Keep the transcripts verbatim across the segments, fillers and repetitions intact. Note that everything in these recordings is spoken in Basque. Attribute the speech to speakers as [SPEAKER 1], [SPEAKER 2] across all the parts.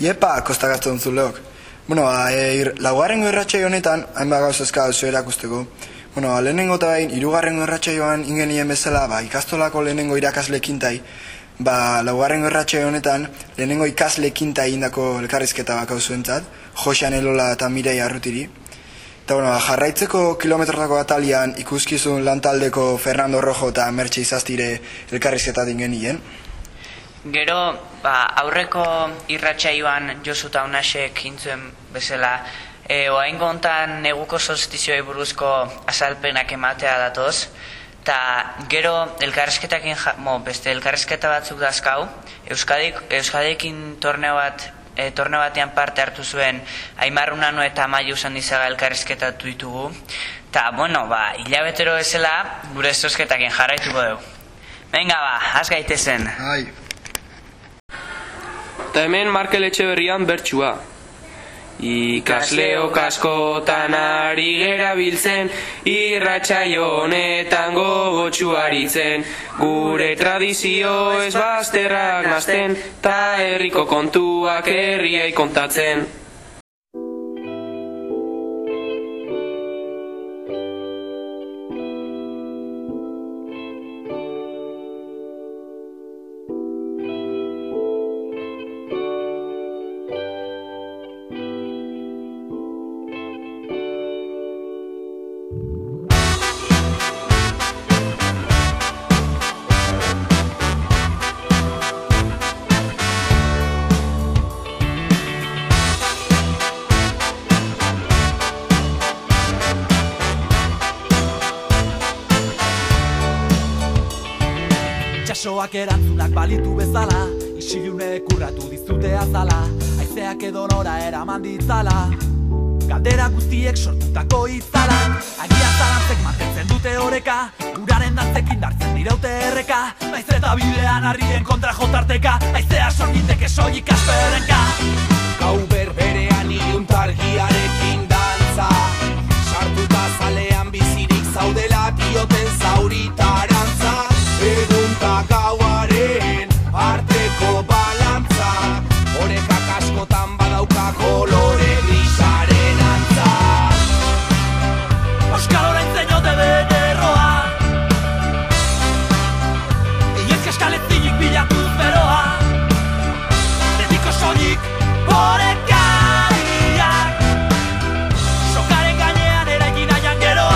[SPEAKER 1] Iepa, kostakazten zuleok. Bueno, e, laugarrengo irratsaio honetan, hainbat gauza eskauzu erakusteko. Bueno, lehenengo eta bain, hirugarrengo irratsaioan ingenien bezala, ba, ikastolako lehenengo irakasle kintai, ba, laugarrengo irratsaio honetan, lehenengo ikasle kintai indako elkarrizketa bakau zuentzat, Josean Elola eta Mirei Arrutiri. Eta, bueno, jarraitzeko kilometrotako atalian ikuskizun lantaldeko Fernando Rojo eta Mertxe Izaztire elkarrizketa dingenien.
[SPEAKER 2] Gero, ba, aurreko irratsaioan Josu eta Unasek intzuen bezala, e, oaingo hontan neguko solstizioi buruzko azalpenak ematea datoz, eta gero elkarrizketakin, mo, beste elkarrizketa batzuk dazkau, Euskadik, Euskadikin torneo bat, e, torneo batean parte hartu zuen Aimar Unano eta Amaia Usandizaga elkarrizketatu ditugu, eta, bueno, ba, hilabetero bezala gure zozketakin jarraituko dugu. Venga, ba, az gaitezen.
[SPEAKER 1] Ai.
[SPEAKER 3] Eta hemen Markel Etxeberrian bertsua. Ikasleo kaskotan ari gera biltzen, irratsaio honetan gogotsu aritzen. Gure tradizio ez bazterrak nazten, ta herriko kontuak herriai kontatzen.
[SPEAKER 4] Itxasoak erantzunak balitu bezala, isilunek urratu dizute azala, haizeak edonora eraman ditzala, galdera guztiek sortutako itzalak, agia zalantzek mantentzen dute oreka, uraren dantzekin dartzen diraute erreka, naiz eta bidean harrien kontra jotarteka, haizea sorgiteke soilik asperenka.
[SPEAKER 5] Gau berberean iluntargiarekin dantza, sartuta zalean bizirik zaudela dioten zauritarantza, egunta gauaren arteko balantza, orekak askotan badauka kolore grisaren antza.
[SPEAKER 4] Euskal oraintzen jote den erroa, inoizk eskaletzinik bilatuz beroa, betiko soilik orekariak, sokaren gainean eraikin aian geroa.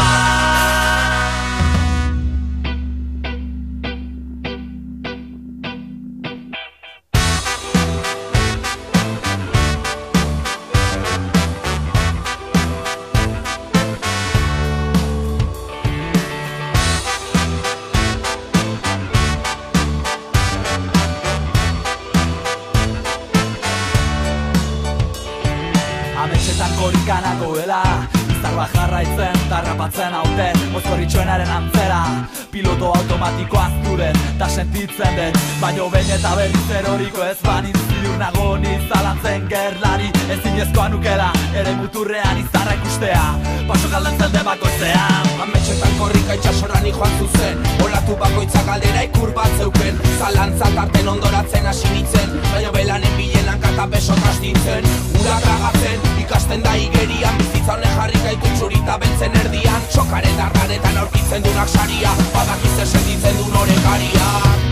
[SPEAKER 4] Ametxetan korikana goela, izarba jarraitzen, tarrapatzen haute, mozkorritxoenaren antzera, piloto automatikoa azturen, ta sentitzen den, baino behin eta berriz eroriko ez banitz ziur nago nizalantzen gerlari, ezinezkoa nukela, ere muturrean izarra ikustea, paso galdentzen den bakoitzean.
[SPEAKER 5] Ametxetan korrika itxasorani joan zuzen, olatu bakoitza galdera ikur bat zeuken, zalantzak arten ondoratzen hasi nintzen, baino belanen bilenan kata beso trastitzen, urak ragatzen, ikasten da igerian, bizitza honen jarri gaitu txurita beltzen erdian, txokaren darraretan aurkitzen dunak saria, badakiz sentitzen duen orekaria.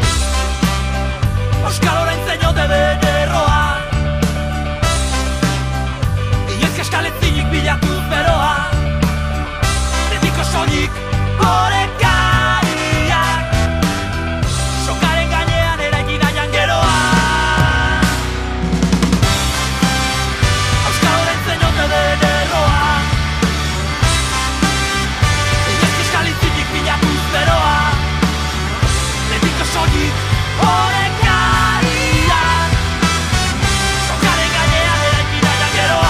[SPEAKER 4] Euskal oraintzen jote den erroa, inoizk eskaletzinik bilatuz beroa, betiko soilik orekariak, sokaren gainean eraikin aian geroa. Euskal oraintzen jote den erroa, inoizk eskaletzinik bilatuz beroa, betiko soilik orekariak, sokaren gainean eraikin aian geroa.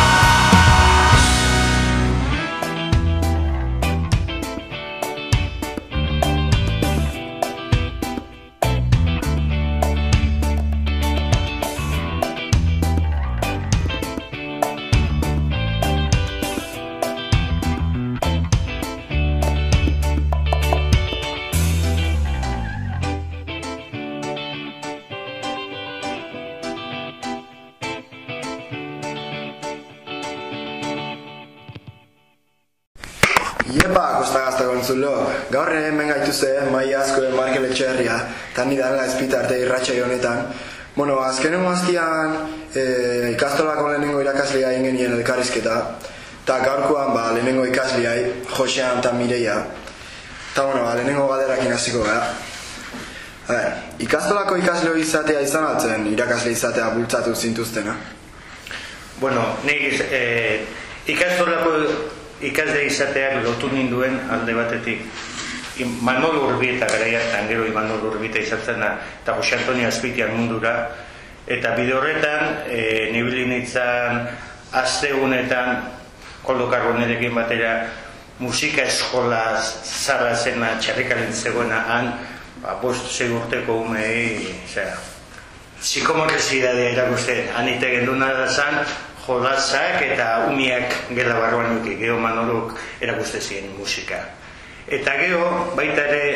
[SPEAKER 1] Iepa, Kosta Gaztako entzulo, gaur hemen gaituze, maia asko Markel Etxeherria, eta ni danela ezpitarte irratsaio honetan. Bueno, azkenengo azkian e, ikastolako lehenengo irakaslea egin genien elkarrizketa, eta gaurkoan ba, lehenengo ikasleai, Josean eta Mireia. Eta bueno, ba, lehenengo galderakin hasiko gara. A ber, ikastolako ikasleo izatea izan altzen, irakasle izatea bultzatu zintuztena?
[SPEAKER 6] Bueno, nik eh, ikastolako ikasle izateak lotu ninduen alde batetik Imanol Urbieta gara hartan, gero Imanol Urbieta izatzen da, eta Jose Antonio Azpitian mundura, eta bide horretan e, nibili nintzen astegunetan Koldo Karbonerekin batera musika eskola zarra zena txarrikalen zegoena han, ba, bost zei urteko umei, zera, psikomorresidadea erakusten, han itegen duna da zan, jolasak eta umiak gela barruan duki, geho Manolok erakuste ziren musika. Eta geho, baita ere,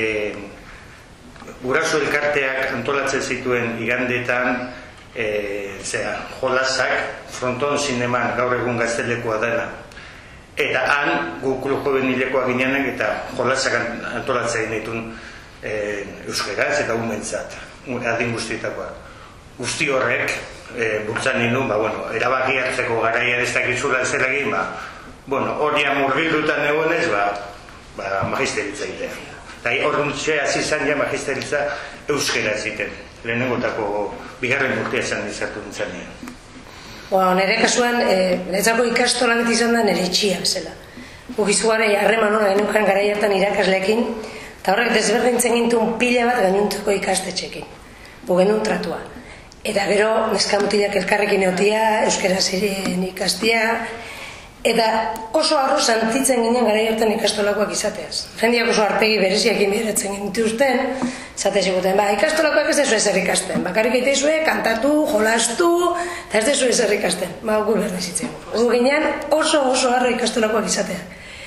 [SPEAKER 6] e, guraso elkarteak antolatzen zituen igandetan, e, zera, jolasak, Fronton Zineman, gaur egun Gaztelekoa dena. Eta han, gu klujo benilekoa gineanek eta jolasak antolatzen ditun e, euskeraz eta umentzat, adin guztietakoa. Guzti horrek, e, bultzan nindun, ba, bueno, erabaki hartzeko garaia ez dakizula zela egin, ba, bueno, horian murgildutan egonez, ba, ba, magisteritza egitea. Eta horrentxe hasi izan ja magisteritza euskera ziten, lehenengotako bigarren urtea izan izartu nintzen nien.
[SPEAKER 7] Bueno, nire kasuan, e, netzako ikastola beti izan da nire itxia, zela. Gugizuare harreman hona genukan garai hartan irakasleekin, eta horrek desberdintzen gintuen pila bat gainuntzeko ikastetxekin. Bugenun tratua. Eta gero, neskamutilak elkarrekin egotia, euskera zirien ikastia, eta oso arro santitzen ginen garai hartan ikastolakoak izateaz. Jendiak oso arpegi bereziakin bideratzen gintuzten, zate ziguten, ba, ikastolakoak ez dezu ezer ikasten. Bakarrik eitezue, kantatu, jolastu, eta ez dezu ezer ikasten. Ba, gu berdezitzen. Gu ginen oso oso arro ikastolakoak izatea.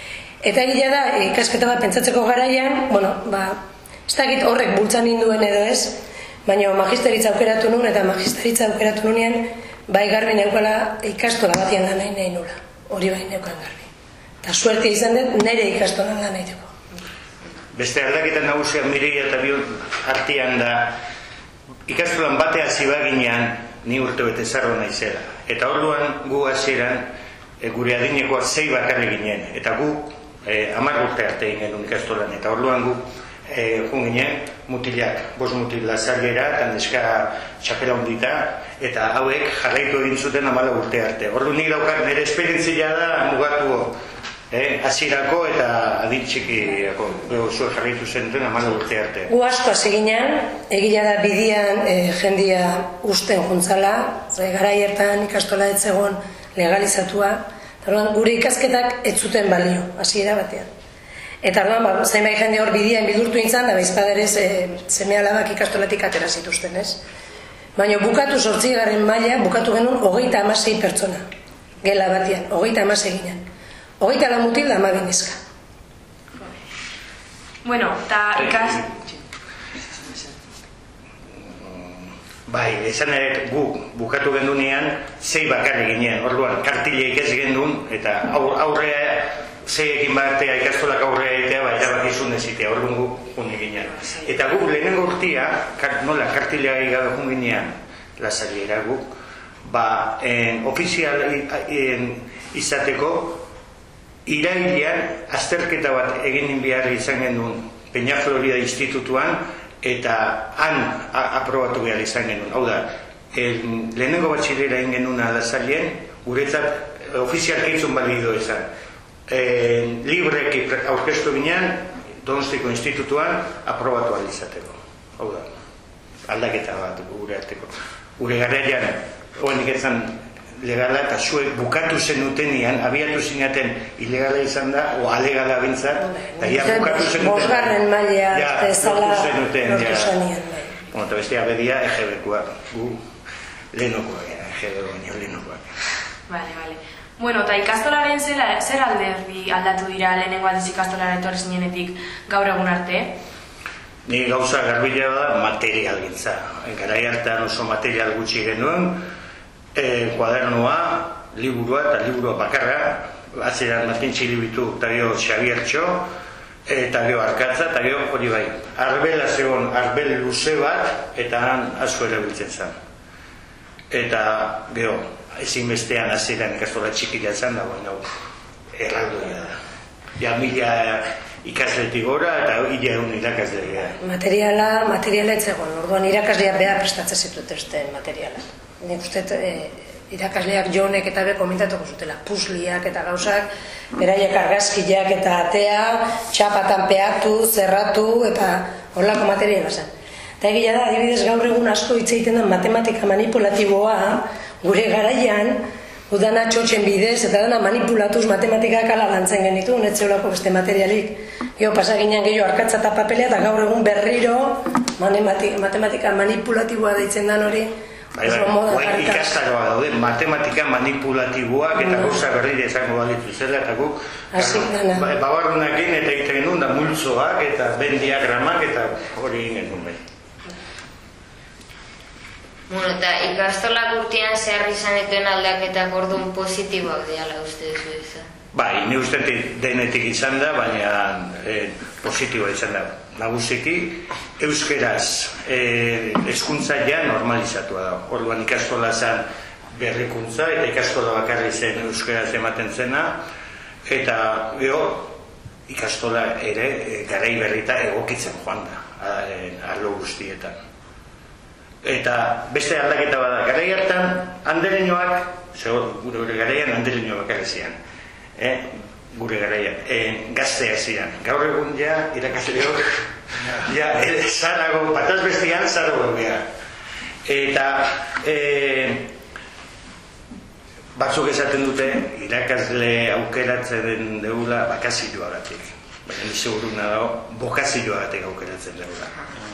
[SPEAKER 7] Eta egila da, ikasketa bat pentsatzeko garaian, bueno, ba, ez dakit horrek bultzan ninduen edo ez, baina magisteritza aukeratu nuen, eta magisteritza aukeratu nunean, bai garbi neukala ikastola batian lan nahi nahi nula. Hori bai neukan garbi. Eta suerte izan dut, nire ikastolan lan nahi dugu.
[SPEAKER 6] Beste aldaketan nagusiak Mireia eta bion artean da, ikastolan batea zibaginean, ni urte bete zarro naizela. Eta orduan gu hasieran e, gure adinekoa zei bakarri ginen. Eta gu e, hamar urte arte ginen ikastolan. Eta orduan gu e, jun ginen mutilak, bos mutil lazargera, eta neska txapela hundita, eta hauek jarraitu egin zuten hamala urte arte. Orduan nik daukar nire esperientzia da mugatu eh, hasierako eta adintxikiako zuek jarraitu zentuen hamala urte arte.
[SPEAKER 7] Gu asko hasi ginen, egila da bidian e, jendia usten juntzala, garai hartan ikastola ez zegoen legalizatua, eta gure ikasketak ez zuten balio, hasiera batean. Eta orduan, ba, zainbai jende hor bidian bidurtu nintzen, da baizpaderez e, seme alabak ikastolatik atera zituzten, ez? Baina bukatu zortzigarren maila, bukatu genuen hogeita hamasei pertsona. Gela batian, hogeita hamasei ginen. Hogeita la mutil da ama benezka.
[SPEAKER 8] Bueno, eta ikas...
[SPEAKER 6] Bai, esan ere gu bukatu gendunean, zei bakarri ginen, orduan, kartileik ez gendun, eta aurrea zeiekin batea ikastolak aurrea egitea, bai, erabakizun ezitea, orduan gu juni ginen. Eta gu lehenengo urtia, nola, kartilea egabe jun ginean, lazariera gu, ba, en, ofizial en, izateko, irailean azterketa bat egin behar izan genuen Peña Florida Institutuan, eta han aprobatu behar izan genuen. Hau da, el, lehenengo batxilera egin genuen lazarien, guretzat ofizial eitzun balido ezan. E, libreki aurkeztu ginean, Donostiko Institutuan aprobatu alizateko. Hau da, aldaketa bat gure arteko. Gure garaian, oenik ezan legala eta zuek bukatu zenutenian, abiatu zinaten ilegala izan da, o alegala bintzat, eta ia bukatu zenuten.
[SPEAKER 7] Bosgarren maila
[SPEAKER 6] ja,
[SPEAKER 7] ezala
[SPEAKER 6] lortu
[SPEAKER 7] zenien.
[SPEAKER 6] Bueno, eta bestia bedia E G B-koak, gu lehenokoak, E G B baino lehenokoak.
[SPEAKER 8] Vale, vale. Bueno, eta ikastolaren zera, zer alderdi aldatu dira lehenengo aldiz ikastolaren etorri zinenetik gaur egun arte?
[SPEAKER 6] Ni gauza garbila da material gintza. Garai hartan oso material gutxi genuen, e, kuadernoa, liburua eta liburua bakarra, Atzeran Martin Txilibitu, eta gero Xabiertxo, eta gero Arkatza, eta gero hori bai. Arbela zegoen, arbel luze bat, eta han asko erabiltzen zen. Eta gero, ezinbestean atzeran ikastola txikila zen da, baina erraldoia da. Ja, mila ikasletik gora eta hila egun irakaslegia.
[SPEAKER 7] Materiala, materiala etzegoen, orduan irakasleak beha prestatzen zituzten materiala. Nik uste irakasleak jonek eta be komentatuko zutela, pusliak eta gauzak, beraiek argazkiak eta atea, txapatan peatu, zerratu eta horlako materiala zen. Eta egia da, adibidez gaur egun asko hitz egiten da matematika manipulatiboa, gure garaian, udana txotxen bidez, eta dana manipulatuz matematikak ala lantzen genitu, netzeolako beste materialik. Gero pasaginean gehiago arkatza eta papelea, eta gaur egun berriro matematika manipulatiboa deitzen dan hori.
[SPEAKER 6] Bai, bai, ikastaroa daude, matematika manipulatiboak eta gauza berrire esango balitu zela, eta guk babarrunakin eta egiten genuen da multzoak eta bendiagramak eta hori egin genuen bai.
[SPEAKER 9] Bueno, eta ikastolak urtean zehar izan etuen aldaketak orduan positiboak diala uste duzu izan?
[SPEAKER 6] Bai, ni uste denetik izan da, baina eh, positiboa izan da. Nagusiki, euskeraz eh, hezkuntza ja normalizatua da. Orduan ikastola zen berrikuntza eta ikastola bakarri zen euskeraz ematen zena, eta gero ikastola ere eh, garai berrita egokitzen joan da, arlo guztietan. Eta beste aldaketa bada, garai hartan andereñoak, gure garaian andereñoak bakarri zian, eh? gure garaian, eh, gazteak zian. Gaur egun ja, irakasleok, ja, zarago, bataz bestian zarago geha. Eta eh, batzuk esaten dute, irakasle aukeratzen den deula bakazioa gatik. Baina ni seguruna dago, bokazioa gatik aukeratzen deula.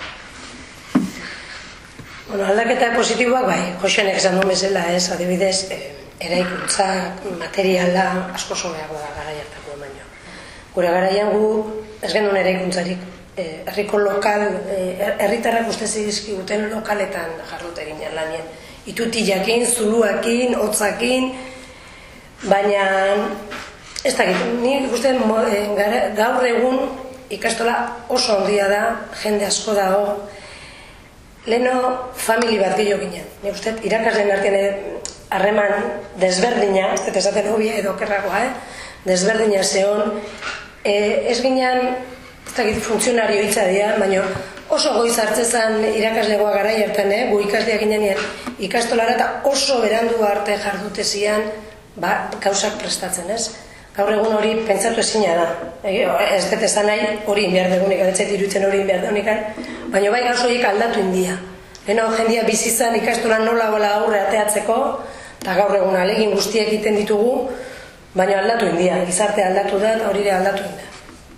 [SPEAKER 7] Bueno, aldaketa positiboak bai, Josenek esan duen bezala, ez, adibidez, eh, eraikuntza materiala asko sobeago da garaiartako baino. Gure garaian gu ez genuen eraikuntzarik, eh, herriko lokal, eh, herritarrak uste zizkiguten lokaletan jardute ginen lanien. Itutiakin, zuluakin, hotzakin, baina ez dakit, ni ikusten eh, gaur egun ikastola oso handia da, jende asko dago. Leheno famili bat gehiago ginen. Nik uste, irakasleen artean harreman desberdina, ez dut esaten hobi edo kerragoa, eh? desberdina zehon, e, ez ginen, ez dakit funtzionario hitza dira, baina oso goiz hartzezan irakaslegoa gara hartan, eh? gu ikasleak ginen ikastolara eta oso berandu arte jardute zian, ba, gauzak prestatzen, ez? Gaur egun hori pentsatu ezina da. Ez dut esan nahi hori inbiar degunik, ez dut irutzen hori inbiar degunik, baina bai gauz horiek aldatu india. Leheno jendia bizizan ikastolan nola gola aurre ateatzeko, eta gaur egun alegin guztiek egiten ditugu, baina aldatu india, gizarte aldatu da, eta hori ere aldatu india.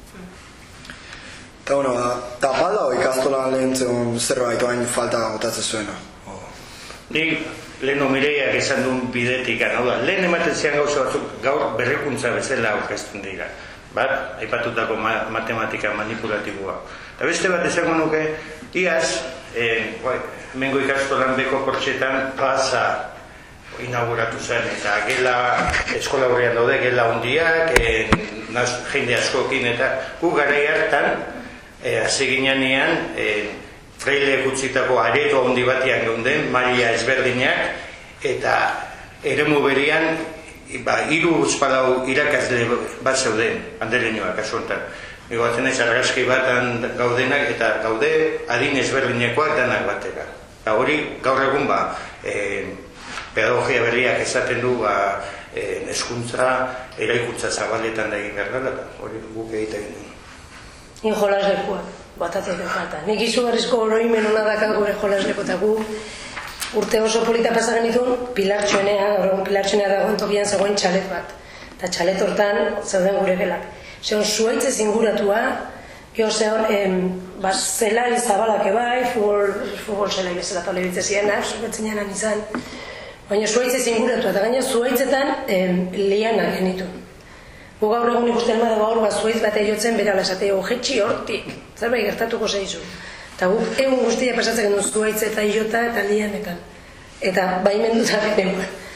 [SPEAKER 1] Eta, bueno, eta balda hori ikastolan lehen zen zerbait oain falta gotatzen zuena?
[SPEAKER 6] Nik leheno Mireiak esan duen bidetik, hau da, lehen ematen zian gauza batzuk gaur berrikuntza bezala aurkezten dira. Bat, aipatutako ma matematika manipulatiboa. Eta beste bat esango nuke, iaz, eh, mengo ikastolan beko kortxetan plaza inauguratu zen, eta gela, eskola horrean daude, gela hondiak, eh, jende askokin, eta gu garai hartan, eh, azeginean, eh, Freile gutzitako areto handi batian geunden, Maria ezberdinak, eta eremu berian, ba, hiru uzpalau irakasle bat zeuden, andereñoak asuantan. Ego batzen ez argazki batan gaudenak, eta gaude adin ezberdinekoak danak batera. Eta hori, gaur egun, ba, e, pedagogia berriak esaten du, ba, e, hezkuntza, eraikuntza zabaletan da egin behar dela, eta hori guk egiten egin.
[SPEAKER 7] Ni jolas lekuak. Batatzen falta. Nik izugarrizko oroimen hona dakat gure jolasleko eta gu urte oso polita pasagen ditun pilartxoenea, gaur egun pilartxoenea dagoen tokian zegoen txalet bat. Eta txalet hortan zeuden gure gelak. Zeon zuaitzez inguratua, gero zeon bas, zelai zabalak ebai, futbol, futbol zelai bezala tole bitze zirenak, zuetzen janan izan. Baina zuaitzez inguratua, eta gaina zuaitzetan em, lianak genitu. Gu gaur egun ikusten bada gaur bat zuaiz bat eiotzen berala esate, ojetxi hortik, zerbait gertatuko zeizu. Eta guk egun guztia pasatzen genuen zuaitz eta iota eta lianetan. Eta baimenduta genuen.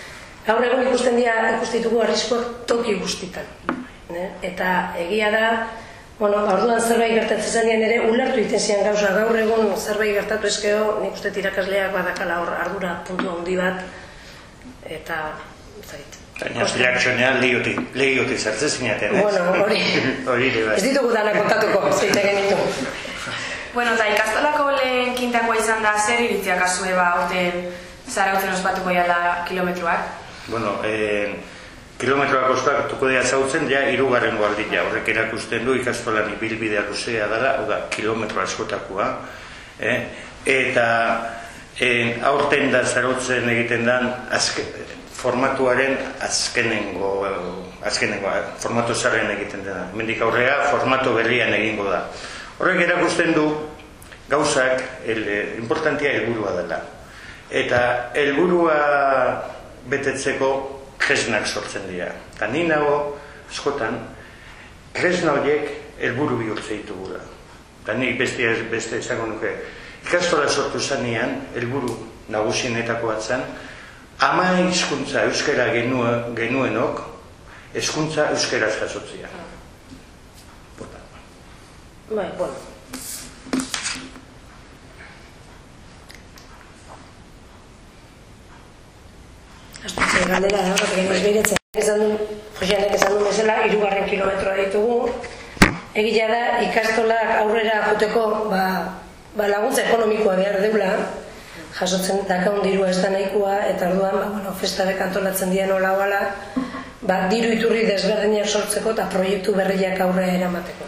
[SPEAKER 7] Gaur egun ikusten dira ikustituko arriskuak toki guztitan. Eta egia da, bueno, orduan zerbait gertatzen zanean ere ulertu egiten zian gauza, gaur egun zerbait gertatu ezkeo, nik uste irakasleak badakala hor ardura puntu handi bat, eta, zait.
[SPEAKER 6] Baina, reakzionean lehiotik zartzen zinaten, ez?
[SPEAKER 7] Bueno, hori, ez ditugu danak kontatuko, zeite genitu.
[SPEAKER 8] Bueno, eta ikastolako lehen kintakoa izan da, zer iritziak azue ba, aurten zarautzen ospatuko jala kilometroak?
[SPEAKER 6] Bueno, eh, kilometroak ospatuko dira zautzen, ja, hirugarrengo aldia. Horrek erakusten du ikastolan ibilbidea luzea dela, hau da, kilometro askotakoa. Eh? Eta eh, aurten da zarautzen egiten den azke, formatuaren azkenengo, azkenengo, formatu zarren egiten dena. Mendik aurrea, formatu berrian egingo da. Horrek erakusten du gauzak, el, importantia helburua dela. Eta helburua betetzeko tresnak sortzen dira. Eta ni nago, askotan, tresna horiek helburu bihurtze ditugula. Eta nik beste, beste esango nuke, ikastola sortu zanean, helburu nagusienetako batzan, ama hizkuntza euskara genuen, genuenok, hezkuntza euskaraz jasotzea.
[SPEAKER 7] Bai, bueno. Aztutze galdera da, bat egin bezbeiretzen. Esan du, Joseanek esan du bezala, hirugarren kilometroa ditugu. Egia da, ikastolak aurrera joteko ba, ba laguntza ekonomikoa behar deula, jasotzen dakaun dirua ez da nahikoa, eta orduan, ba, bueno, festabek antolatzen dian hola hola, ba, diru iturri desberdinak sortzeko eta proiektu berriak aurrera eramateko.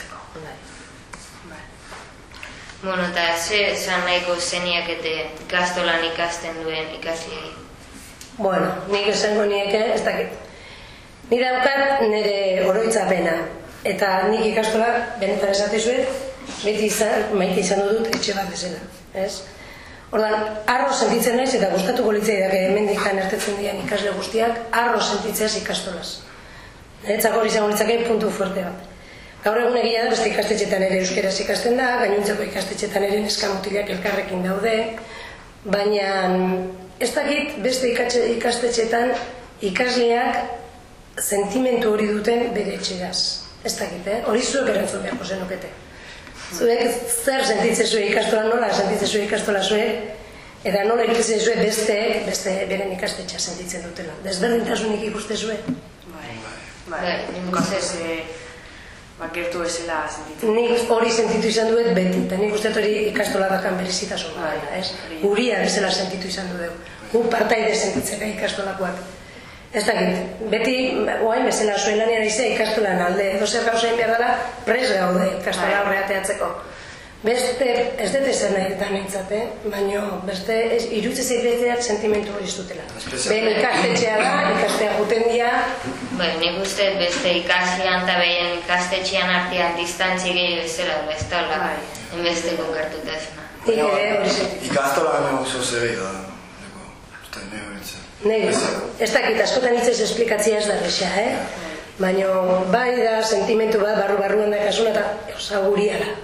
[SPEAKER 9] Bueno, eta ze esan nahiko zeniak eta ikastolan ikasten duen ikasleai?
[SPEAKER 7] Bueno, nik esango nieke, ez dakit. Ni daukat nire oroitzapena. Eta nik ikastola, benetan esatezuet, beti izan, maite izan dut etxe bat bezala. Ez? Ordan, arro sentitzen naiz eta gustatuko litzai dake hemendik ertetzen dian ikasle guztiak, arro sentitzeaz ikastolaz. Niretzako hori izango litzake puntu fuerte bat. Gaur egun egia da, beste ikastetxetan ere euskeraz ikasten da, gainontzeko ikastetxetan ere neskamutilak elkarrekin daude, baina ez dakit beste ikastetxetan ikasleak sentimentu hori duten bere etxeraz. Ez dakit, eh? Hori zuek erantzun beharko zenukete. Zuek zer sentitzen zuen ikastola, nola sentitzen zuen ikastola zuek, eta nola ikusten zuen besteek, beste beren ikastetxa sentitzen dutela. Desberdintasunik ikuste zuen?
[SPEAKER 8] Bai, bai, bai, bakertu ezela sentitzen.
[SPEAKER 7] Nik hori sentitu izan duet beti, eta nik uste hori ikastola dakan berezitasun gara, ez? Guria bezala sentitu izan du dugu. Gu partaide sentitzeka ikastolakoak. Ez dakit, beti, oain bezala zuen lanian izea ikastolan alde, edo zer gauza egin behar dela, prez gaude ikastola horreateatzeko. Beste, ez dut ezer nahi eta nintzat, eh? Baina beste, irutze zeiteak sentimentu hori zutela. Ben ikastetxea da, ikastea guten dia.
[SPEAKER 9] Bai, nik uste beste ikaslean eta behien ikastetxean artean distantzi gehiago ezera dela, ez da hola, enbesteko kartutasuna.
[SPEAKER 1] Ikastola gana oso zebei da, neko, uste nio bintzen.
[SPEAKER 7] Nire, ez dakit, askotan hitzez esplikatzia ez da resa, eh? Baina bai da, sentimentu bat, barru-barruan da kasuna eta osa guria da.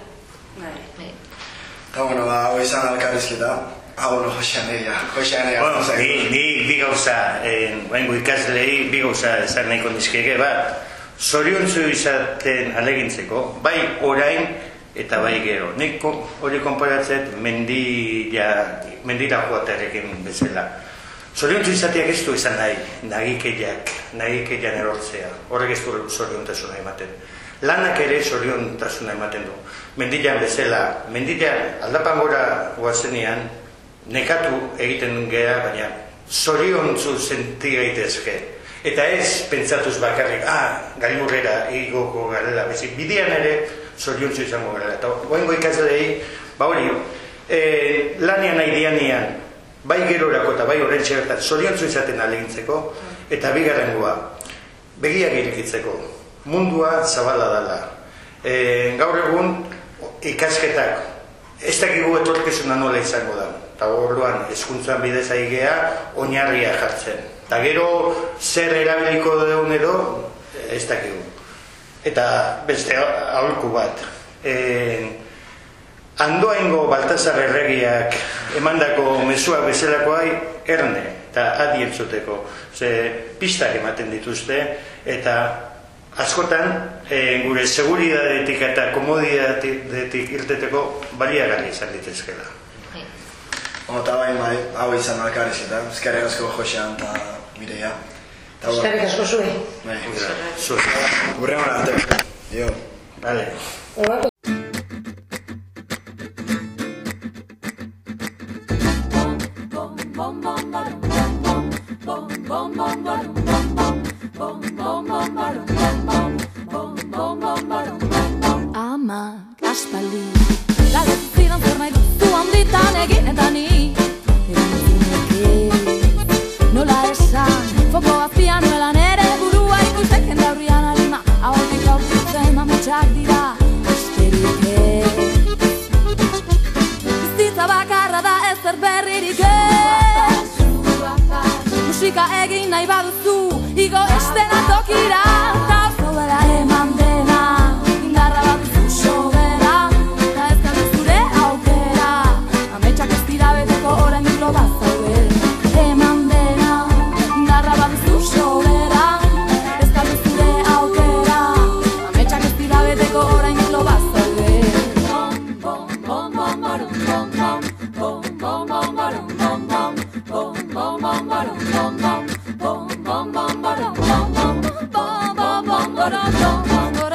[SPEAKER 1] Eta, bueno, ba, hau izan alkarrizketa. Hau, no, Josean egia, Josean egia.
[SPEAKER 6] Bueno, ni, ni bi gauza, oengo ikaslei, bi gauza esan nahiko nizkeke, bat, zoriontzu izaten alegintzeko, bai orain eta bai gero. Nik hori konparatzet mendila, mendila joaterekin bezala. Zoriontzu izateak ez du izan nahi, nagikeiak, nagikeian erortzea. Horrek ez du zoriontasuna ematen. Lanak ere zoriontasuna ematen du. Mendilan bezala, mendilan aldapan gora guazenean, nekatu egiten gea, baina zoriontzu senti gaitezke. Eta ez pentsatuz bakarrik, ah, gailurrera igoko garela, bezik, bidean ere zoriontzu izango garela. Eta goengo ikasleei, ba hori, e, lanian nahi dianean, bai gerorako eta bai horrentxe bertat, zoriontzu izaten alegintzeko, eta bigarrengoa, begiak irikitzeko. Mundua zabala dela. E, gaur egun ikasketak ez dakigu etorkizuna nola izango da. Eta orduan hezkuntzan bidez aigea oinarria jartzen. Eta gero zer erabiliko deun edo ez dakigu. Eta beste aholku bat. E, Andoaingo Baltasar erregiak emandako mezuak bezalakoai erne eta adi entzuteko. Ze pistak ematen dituzte eta askotan gure seguridadetik eta komodidadetik irteteko baliagarri izan ditezkela.
[SPEAKER 1] Eta bain bai, hau izan alkarez eta eskerrik asko Josean eta Mireia.
[SPEAKER 7] Eskerrik asko zuen.
[SPEAKER 1] Bai, zuen. Urrengo arte. Jo.
[SPEAKER 6] Vale.
[SPEAKER 10] Amak aspaldi galdetu zidan zer nahi duzu handitan egin eta ni erantzunek ez nola esan foko azpian nuela nere burua ikusteken daurrian alima ahotik aurkitzen ametsak dira asterik ez bizitza bakarra da ezer berririk ez musika egin nahi baduzu igo estena tokira eta oso dela eman dena indarra baduzu sobera eta ez galdu zure aukera ametsak ez dira beteko orain mikro bazaude eman dena indarra baduzu sobera ez galdu zure aukera ametsak ez dira beteko orain mikro bazaude bom bom bom barum bom bom bom bom bom barum bom bom bom bom bom barum bom bom bom bom bom barum bom bom bom bom bom barum bom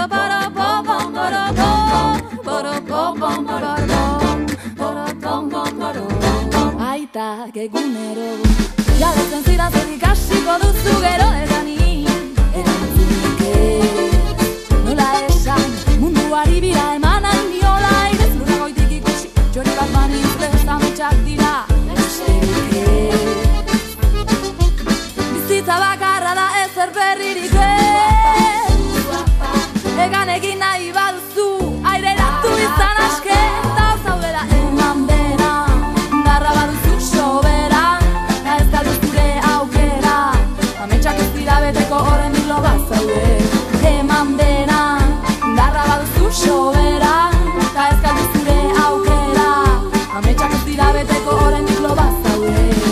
[SPEAKER 10] aitak egunero jabetzen zidan zer ikasiko duzu gero eta ni erantzunik ez nola esan munduari bira eman nahi niola irez lurra goitik ikusi txori bat baniz lez ametsak dira besterik ez bizitza bakarra da ezer berririk ez egan egin nahi baduzu aireratu izan aske eta zaudela eman dena indarra baduzu sobera eta ez galdu zure aukera ametsak ez dira beteko horren hilo bazaude eman dena indarra baduzu sobera eta ez galdu zure aukera ametsak ez dira beteko horren hilo bazaude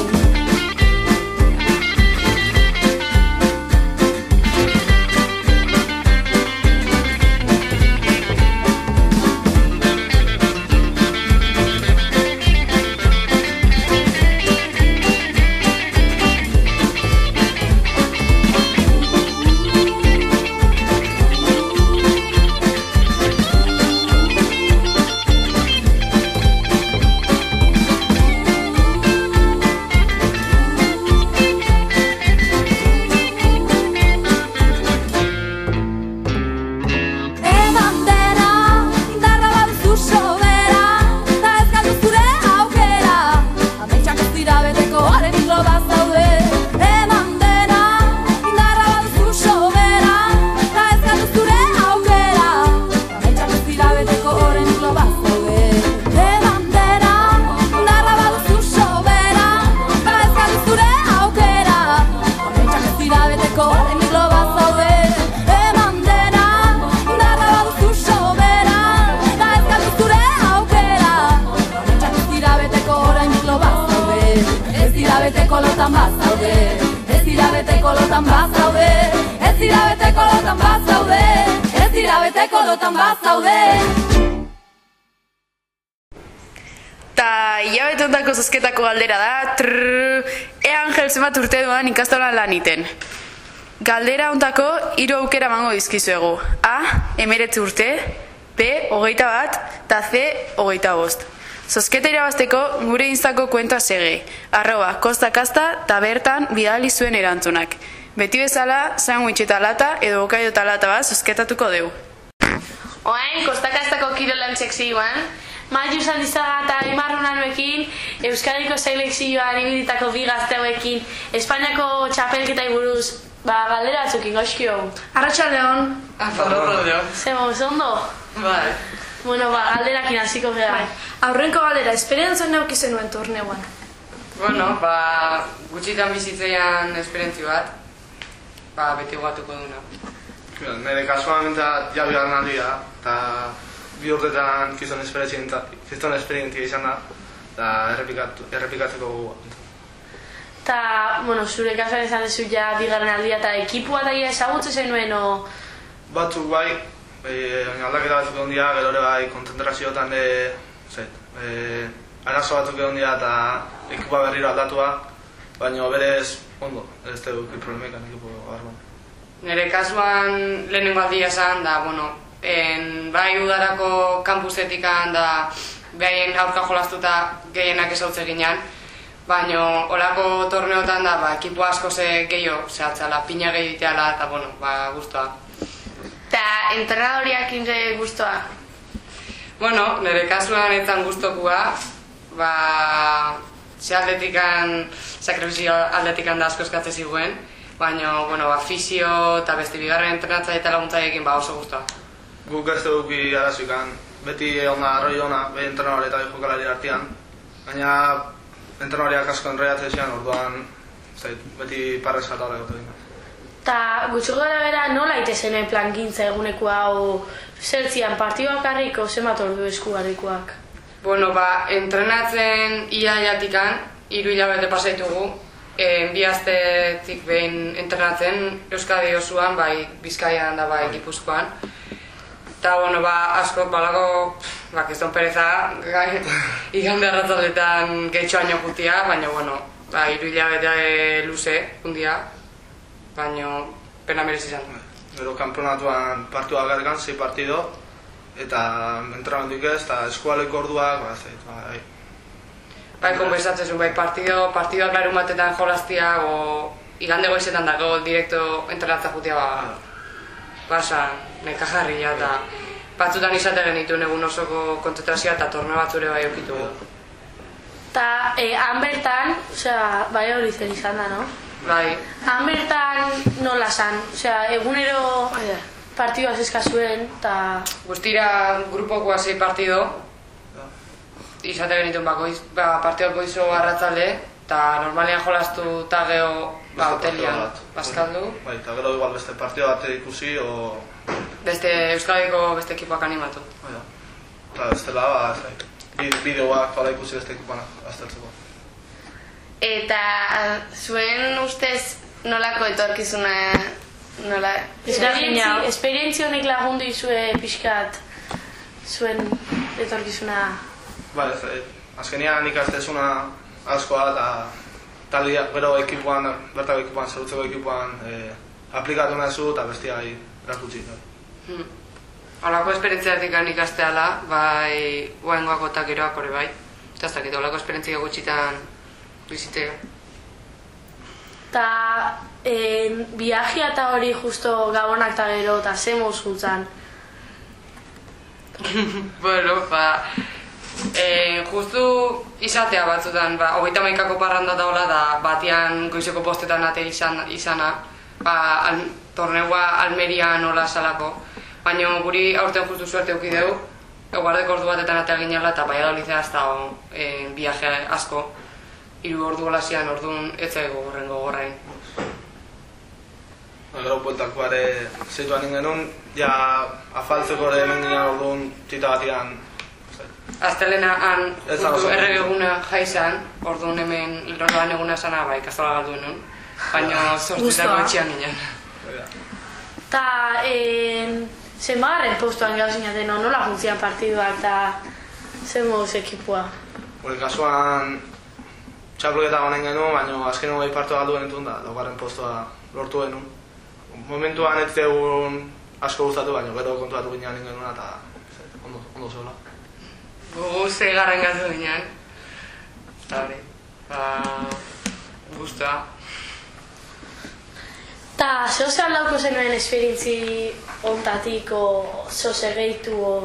[SPEAKER 8] Zozketako galdera da, trrrr, E Angel zenbat urte duan ikastolan lan iten. Galdera hontako hiru aukera emango dizkizuegu. A, emeretzi urte, B, hogeita bat, eta C, hogeita bost. Zozketa irabazteko gure instako kuenta sege, arroba, kostakasta, eta bertan bidali zuen erantzunak. Beti bezala, sandwich eta lata edo bokaio eta lata bat zozketatuko dugu.
[SPEAKER 11] Oain, kostakastako kirolan txekzioan, Maiu Sandizaga eta Imarrunanuekin, Euskadiko selekzioan ibiditako bi gazteuekin, Espainiako txapelketai buruz, ba, galdera atzukin goxkio.
[SPEAKER 8] Arratxaldeon.
[SPEAKER 11] Arratxaldeon. Zemo, zondo?
[SPEAKER 8] Bai.
[SPEAKER 11] Bueno, ba, galderakin hasiko gara.
[SPEAKER 8] Bai. Aurrenko galdera, esperientzia neuki zenuen torneuan?
[SPEAKER 3] Bueno, ba, gutxitan bizitzeian esperientzio bat, ba, beti guatuko duna.
[SPEAKER 12] Nire kasuan mintzat jabi garnaldia, eta bi urtetan kriston esperientzia izan da, eta errepikatzeko gogoa.
[SPEAKER 11] Eta, bueno, zure kasuan izan dezu ja bigarren aldia eta ekipua da ezagutze zenuen, o...
[SPEAKER 12] Batzuk bai, aldaketa batzuk egon dira, gero ere bai, kontzentrazioetan de... arazo batzuk egon dira eta ekipua berriro aldatua, baina berez, ondo, ez dugu problemekan ekipu barruan.
[SPEAKER 3] Nire kasuan lehenengo aldia esan da, bueno, en, bai udarako kampusetikan da behaien aurka jolastuta gehienak ezautze ginean, baina olako torneotan da, ba, ekipo asko ze gehiago zehatzala, pina gehi diteala, eta, bueno, ba, guztua.
[SPEAKER 11] Eta entrenadoriak inre guztua?
[SPEAKER 3] Bueno, nire kasuan etzan guztokua, ba, ze aldetikan, sakrifizio aldetikan da asko eskatze ziguen, baina, bueno, ba, fisio eta beste bigarren entrenatzaile eta laguntzaiekin ba oso guztua.
[SPEAKER 12] Guk ez dugu arazoikan, beti ona, arroi ona, behi entrenadore eta jokalari artean, baina entrenadoriak asko enroiatzen zian, orduan, zait, beti parrez jata hori gotu dina.
[SPEAKER 11] Eta gutxo gara bera nola itezenen plan gintza eguneko hau zertzian partioak harriko, zemat ordu eskugarrikoak?
[SPEAKER 3] Bueno, ba, entrenatzen ia-iatikan, hiru hilabete pasaitugu, e, bi astetik behin entrenatzen, Euskadi osoan, bai Bizkaian da bai Gipuzkoan. Eta, bueno, ba, asko, balako, ba, keston pereza, igande arratzaletan gehitxoaino jutia, baina, bueno, ba, hiru hilabete luze, hundia, baina pena merezi izan.
[SPEAKER 12] Gero kanpionatuan partua gergan, zei partido, eta entrenamendik ez, eta eskualeko orduak, ba, zait, bai.
[SPEAKER 3] Bai, konbersatzen zuen, bai, partido, partidoak larun batetan jolaztia, o igande goizetan dago direkto entrenatza jutia, ba, basa, neka jarria, eta batzutan izate genitu egun osoko kontzentrazioa eta torneo batzure bai okitu.
[SPEAKER 11] Eta eh, han bertan, osea, bai hori zen izan da, no?
[SPEAKER 3] Bai.
[SPEAKER 11] Han bertan nola zan, osea, egunero partidua zezka zuen, eta...
[SPEAKER 3] Guztira grupokoa zei partido, izate genituen bakoiz, ba, partidoko izo arratzale, eta normalean jolastu eta geho ba, hotelian, bazkaldu.
[SPEAKER 12] Bai, eta gero igual beste partido bat ikusi, o...
[SPEAKER 3] Beste Euskadiko beste ekipoak animatu.
[SPEAKER 12] Bai, eta beste la, ba, zai, bideoak pala ikusi beste ekipoan aztertzeko.
[SPEAKER 13] Eta zuen ustez nolako etorkizuna, nola...
[SPEAKER 11] Esperientzia honek lagundu izue pixkat zuen etorkizuna...
[SPEAKER 12] Ba, ez, azkenean ikastezuna askoa eta talia, gero ekipuan, bertako ekipuan, zerutzeko ekipuan eh, aplikatu nahizu eta bestiai erakutsi.
[SPEAKER 3] Hmm. Olako esperientziatik ikasteala, bai oaingoako eta geroak hori bai. Eta ez dakit, olako esperientzia gutxitan bizitea.
[SPEAKER 11] Eta eh, viajea eta hori justo gabonak eta gero eta ze mozkuntzan?
[SPEAKER 3] Bueno, ba... E, justu izatea batzutan, ba, hogeita hamaikako parranda daola da batian goizeko postetan ate izan, izana, ba, al, torneua Almerian nola salako, baina guri aurten justu suerte euki dugu, eguardeko ordu batetan atea ginela eta Valladolidea ez da e, viaje asko, hiru ordu olazian orduan ez zaigu horrengo gorrain.
[SPEAKER 12] Gero pueltakoa ere zeituan ingenun, ja afaltzeko ere hemen ginen orduan tita batian.
[SPEAKER 3] Aztelena han erregeguna jaizan, orduan hemen loan eguna esana bai, ikastola galdu enun, baina sortzitako etxean ginen.
[SPEAKER 11] Eta zenbagarren postuan gauz inaten, nola funtzian partiduak eta zen moduz ekipua?
[SPEAKER 12] Hore kasuan txaploketa honen genuen, baina azken hori partua galdu genituen da, laugarren postua lortu genuen. Momentuan ez zegoen asko gustatu, baina gero kontuatu ginean genuen eta ondo, ondo zegoela.
[SPEAKER 3] Gogo ze garren galdu ginen. Eta hori, ba... guztua.
[SPEAKER 11] Eta zoze aldauko zenuen esperientzi ontatik o zoze gehitu o...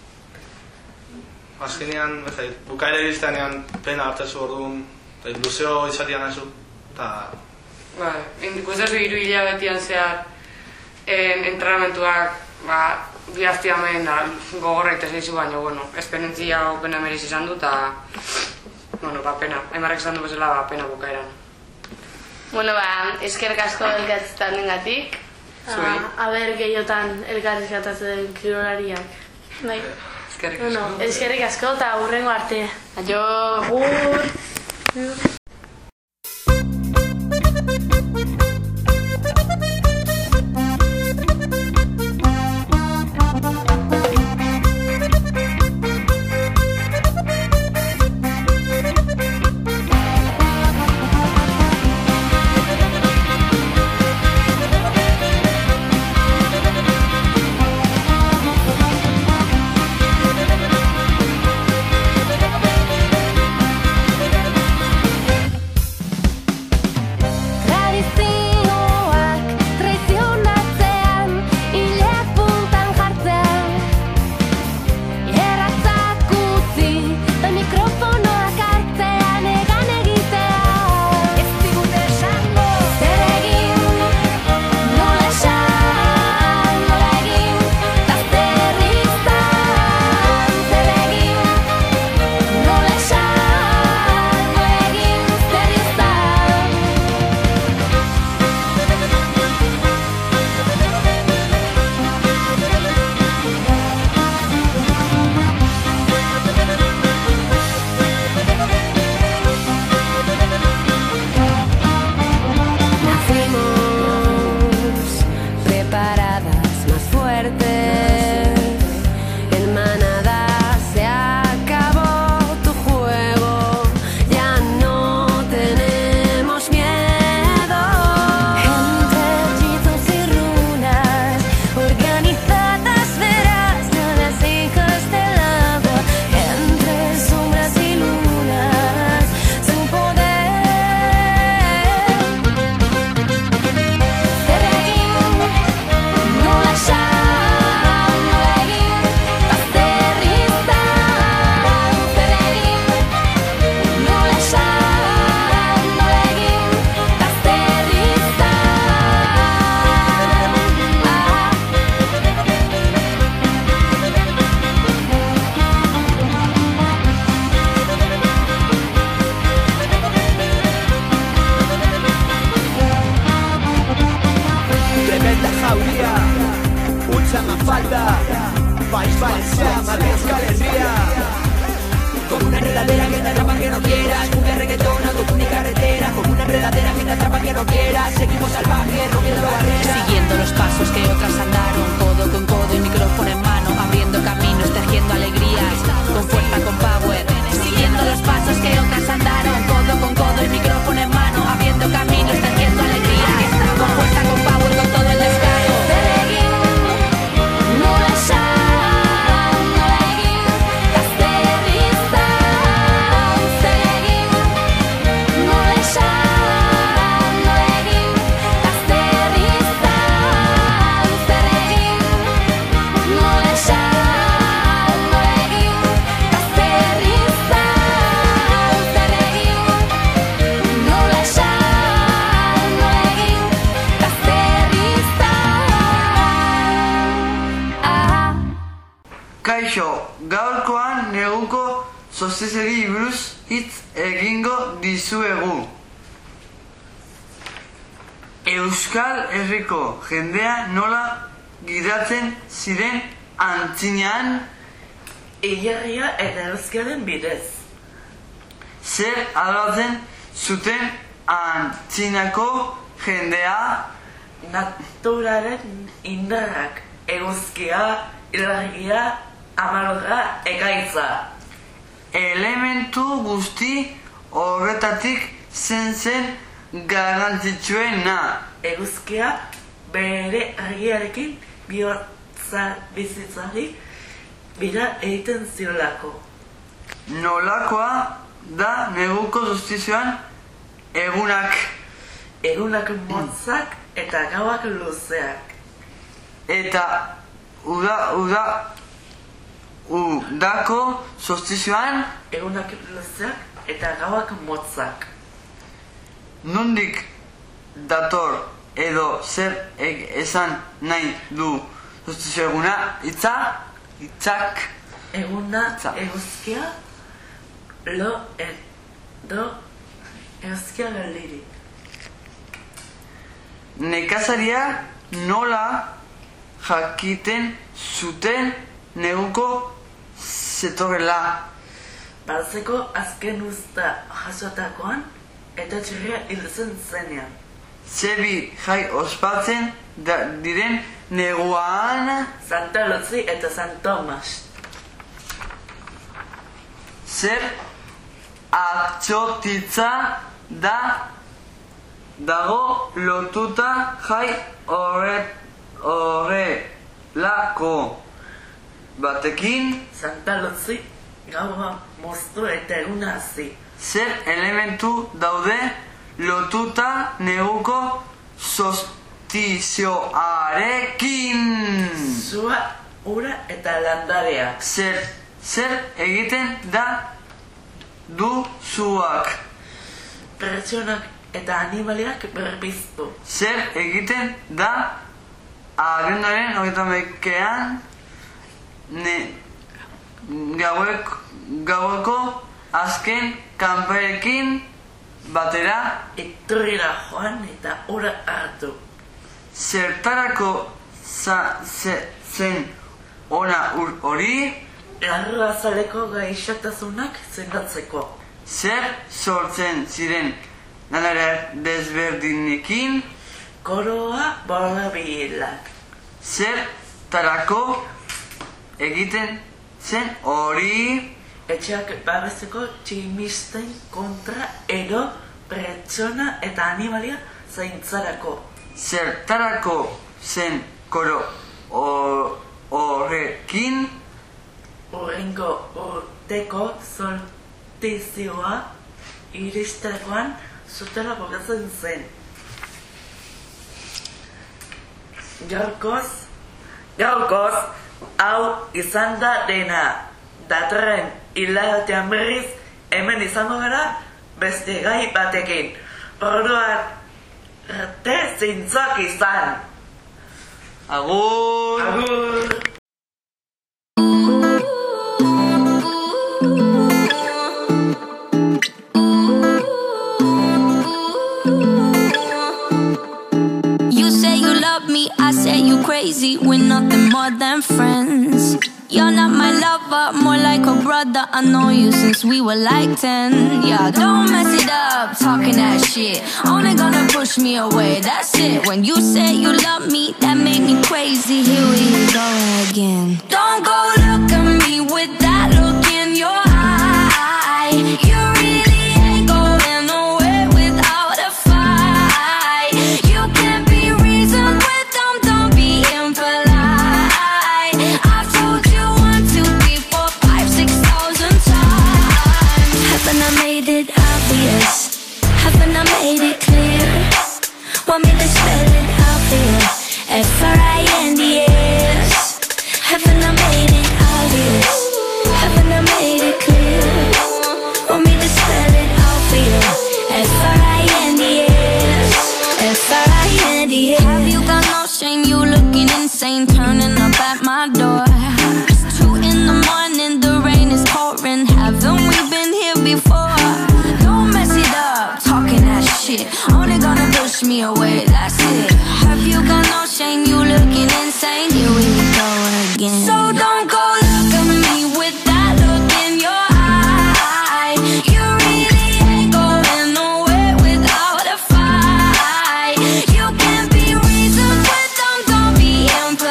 [SPEAKER 12] Azkenean, ez da, bukaire irizteanean plena hartzezu orduan, eta luzeo izatean nahizu, eta...
[SPEAKER 3] Ba, ikustezu hiru hilabetian zehar entrenamentuak, ba, bihazti hemen gogorra itez eizu, baina, bueno, esperientzia pena merezi izan du, eta, bueno, ba, pena, aimarrek izan du bezala, ba, pena bukaeran.
[SPEAKER 13] Bueno, ba, eskerrik asko elkarrizketan dengatik.
[SPEAKER 11] A ber, gehiotan elkarrizketatzen kirolariak. Bai.
[SPEAKER 3] Eskerrik asko.
[SPEAKER 11] Bueno, eskerrik asko eta hurrengo arte. Aio, gur.
[SPEAKER 14] gaurkoan neguko solstiziari buruz hitz egingo dizuegu. Euskal Herriko jendea nola gidatzen ziren antzinean
[SPEAKER 15] hilerria eta euskaren bidez.
[SPEAKER 14] Zer aldatzen zuten antzinako jendea?
[SPEAKER 15] Naturaren indarrak, eguzkia, ilargia, amarga, ekaitza.
[SPEAKER 14] Elementu guzti horretatik zen zen garrantzitsuena.
[SPEAKER 15] Eguzkia bere argiarekin bihotza bizitzari bira egiten ziolako.
[SPEAKER 14] Nolakoa da neguko solstizioan egunak?
[SPEAKER 15] Egunak motzak eta gauak luzeak.
[SPEAKER 14] Eta uda, uda, udako solstizioan
[SPEAKER 15] egunak luzeak eta gauak motzak.
[SPEAKER 14] Nondik dator edo zer eg esan nahi du solstizio eguna? Itza? Itzak?
[SPEAKER 15] Eguna eguzkia lo edo eguzkia galiri.
[SPEAKER 14] Nekazaria nola jakiten zuten neguko zetorrela.
[SPEAKER 15] Balzeko azken uzta jasotakoan eta txirria hilzen zenean.
[SPEAKER 14] Zebi jai ospatzen da, diren neguan
[SPEAKER 15] Santa Luzi eta San Tomas.
[SPEAKER 14] Zer atxotitza da dago lotuta jai horrelako batekin
[SPEAKER 15] Santa Luzi gaua moztu eta eguna hazi.
[SPEAKER 14] Zer elementu daude lotuta neguko solstizioarekin.
[SPEAKER 15] Zua, ura eta landareak.
[SPEAKER 14] Zer, zer egiten da du zuak.
[SPEAKER 15] Pertsonak eta animaliak berbiztu.
[SPEAKER 14] Zer egiten da abenduaren hogeita hamaikean ne gaueko, gaueko azken kanparekin batera
[SPEAKER 15] iturrira joan eta ura hartu.
[SPEAKER 14] Zertarako za, ze, zen ona hori
[SPEAKER 15] larruazaleko gaixotasunak zendatzeko.
[SPEAKER 14] Zer sortzen ziren lanare desberdinekin
[SPEAKER 15] koroa borobilak.
[SPEAKER 14] Zertarako egiten zen hori
[SPEAKER 15] etxeak babesteko tximisten kontra edo pertsona eta animalia zaintzarako.
[SPEAKER 14] Zertarako zen koro horrekin
[SPEAKER 15] urrengo urteko solstizioa iristerakoan zutela bogatzen zen. Gaurkoz, gaurkoz, hau izan da dena. Datorren hilabetean berriz hemen izango gara beste gai batekin. Orduan arte zintzok izan.
[SPEAKER 14] Agur!
[SPEAKER 15] Agur!
[SPEAKER 10] You say you love me, I say you crazy. We're nothing more than friends. You're not my lover, more like a brother. I know you since we were like ten. Yeah, don't mess it up, talking that shit. Only gonna push me away, that's it. When you say you love me, that made me crazy. Here we go again. Don't go look at me with that look in your eye. You really ain't going nowhere without a fight. You can't be reasoned with them, don't be impolite. I've told you haven't I made it obvious? Haven't I made it clear? Want me to spell it out for you? F R I N D S. Haven't I made it obvious? Haven't I made it clear? Want me to spell it out for you? F R I N D S. F R I N D S. Have you got no shame? You looking insane, turning up at my door. It's two in the morning, the rain is pouring. Haven't we been here before? Don't mess it up, talking that shit. Only gonna push me away, that's it. Have you got no shame? You looking insane. Here we go again. So don't go look at me with that look in your eye. You really ain't going nowhere without a fight. You can't be reasoned with them, don't be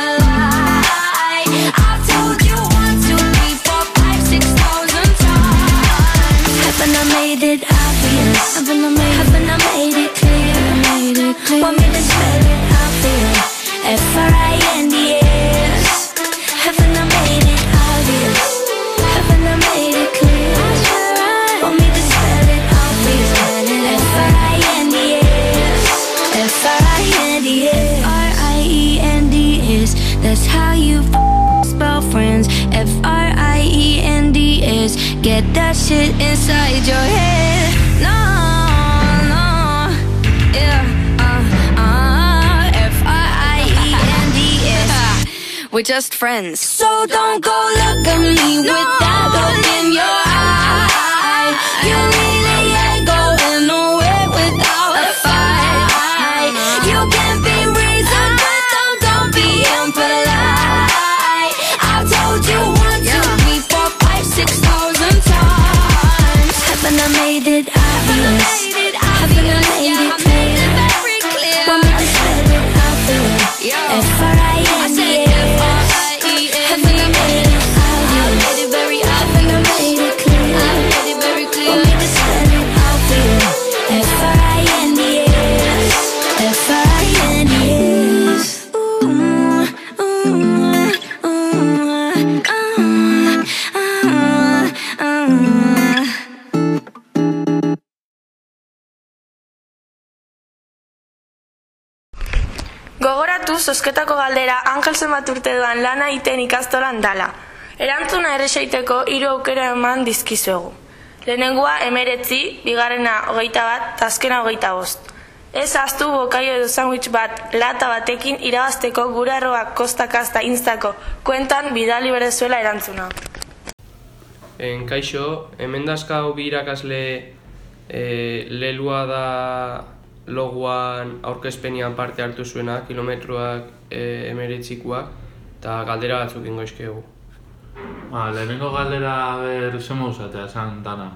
[SPEAKER 10] impolite. I've told you one, two, three, four, five, six thousand times. Haven't I made it obvious? Haven't I made, haven't I made it clear? Made it clear. Want me to spell it out for you? F R I N D S. Haven't I made it obvious? Haven't I made it clear? Want me to spell it out for you? F R I N D S. F R I N D S. R I E N D S. That's how you spell friends. F R I E N D S. Get that shit inside your head. No, no, yeah, uh, uh, F R I E N D S. We're just friends. So don't go look at me no, with that look in your eye. You really ain't going nowhere without a fight. You can't be reasoned with them, don't be impolite. I've told you one, two, three, four, five,
[SPEAKER 11] zozketako galdera Angel zenbat urte duan lana iten ikastolan dala. Erantzuna erresaiteko hiru aukera eman dizkizuegu. Lehenengoa emeretzi, bigarrena hogeita bat, eta azkena hogeita bost. Ez ahaztu bokaio edo sandwich bat lata batekin irabazteko gure arroba kostakasta instako kuentan bidali berezuela erantzuna.
[SPEAKER 16] En kaixo, hemen dazkau bi irakasle e, lelua da loguan aurkezpenian parte hartu zuena, kilometroak e, emeretzikoak, eta galdera batzuk ingo izkegu.
[SPEAKER 17] Ba, lehenengo galdera ber zema usatea, zan dana.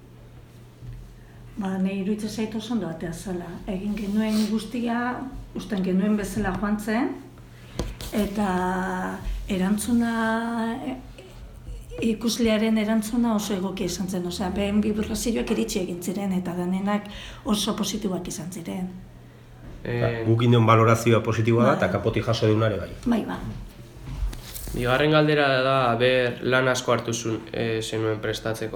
[SPEAKER 18] Ba, nahi iruditzen zaitu oso ondo atea zela. Egin genuen guztia, usten genuen bezala joan zen, eta erantzuna, ikuslearen erantzuna oso egokia izan zen. Osea, behen bibrazioak iritsi egin ziren, eta denenak oso positiboak izan ziren.
[SPEAKER 19] Eh, Guk induen balorazioa positiboa da, eta kapoti jaso deunare bai.
[SPEAKER 18] Bai, ba.
[SPEAKER 16] Bigarren galdera da, ber lan asko hartu zuen, e, zenuen prestatzeko.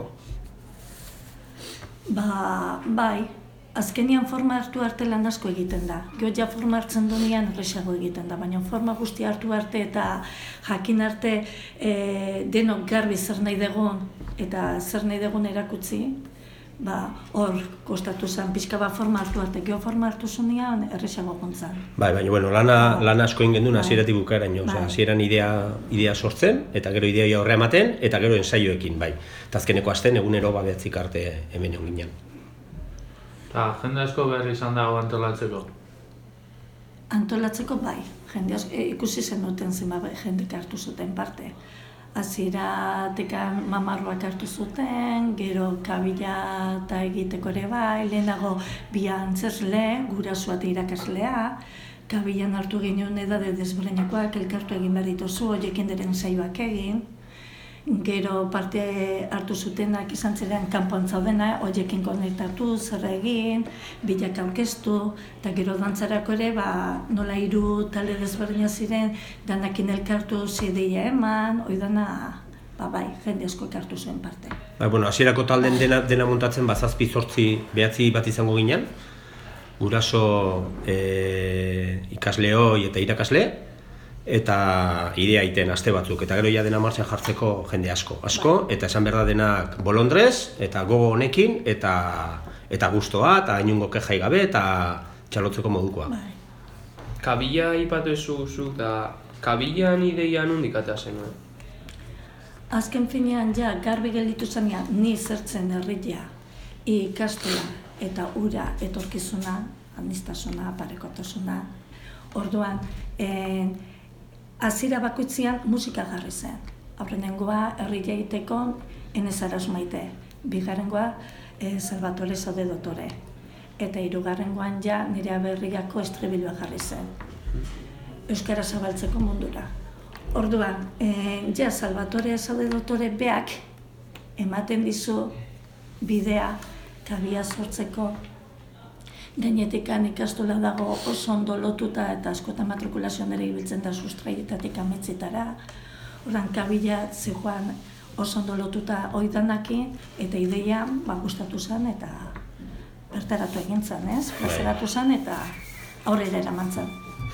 [SPEAKER 18] Ba, bai, azkenian forma hartu arte lan asko egiten da. Gero ja forma hartzen duenean erresago egiten da, baina forma guzti hartu arte eta jakin arte e, denok garbi zer nahi dugun eta zer nahi dugun erakutsi, ba, hor kostatu zen, pixka bat forma hartu arte, gero forma hartu zuenean erresago gontzan.
[SPEAKER 19] Bai, baina, bueno, lana, lana asko egin genduen hasieratik bukaeraino, bai. Hasieran idea, idea sortzen, eta gero idea horre ematen, eta gero ensaioekin, bai. Eta azkeneko asten egunero babeatzik arte hemen egon ginen.
[SPEAKER 17] Eta jende asko berri izan dago antolatzeko?
[SPEAKER 18] Antolatzeko bai, jende asko, e, ikusi zen duten zenba jendek hartu zuten parte. Hasieratekan mamarroak hartu zuten, gero kabila eta egiteko ere bai, lehenago bi antzesle, gurasoa eta irakaslea, kabilan hartu ginen edade desberdinekoak, elkartu egin behar dituzu, horiekin diren saioak egin, gero parte hartu zutenak izan ziren kanpoan zaudena, horiekin konektatu, zer egin, bilak aurkeztu, eta gero dantzarako ere, ba, nola hiru talde desberdina ziren, danakin elkartu zideia eman, hoi dana, ba, bai, jende asko elkartu zuen parte.
[SPEAKER 19] Ba, bueno, hasierako talden dena, dena montatzen, bazazpi zortzi behatzi bat izango ginen, guraso e, ikaslehoi eta irakasle, eta idea iten aste batzuk, eta gero ja dena martxan jartzeko jende asko. Asko, eta esan behar da denak bolondrez, eta gogo honekin, eta eta gustoa, eta inungo kejai gabe, eta txalotzeko modukoa.
[SPEAKER 16] Kabila ipatu ezuzu, eta kabilan ideia nondik atea zenuen?
[SPEAKER 18] Azken finean ja, garbi gelditu zenean, ni zertzen herria, ikastola eta ura etorkizuna, aniztasuna, parekotasuna. Orduan, en, hasiera bakoitzean musika jarri zen. Aurrenengoa herria egiteko Enez Aras Maite, bigarrengoa e, Salvatore Zaude Dotore, eta hirugarrengoan ja nire aberriako estribilua jarri zen. Euskara zabaltzeko mundura. Orduan, e, ja Salvatore Zaude Dotore beak ematen dizu bidea kabia sortzeko. Gainetikan ikastola dago oso ondo lotuta eta askotan matrikulazioan ere ibiltzen da sustraietatik ametzitara. Ordan kabila zijoan oso ondo lotuta oidanakin eta ideia ba, gustatu zen eta bertaratu egin zen, ez? Plazeratu zen eta aurrera eraman zen.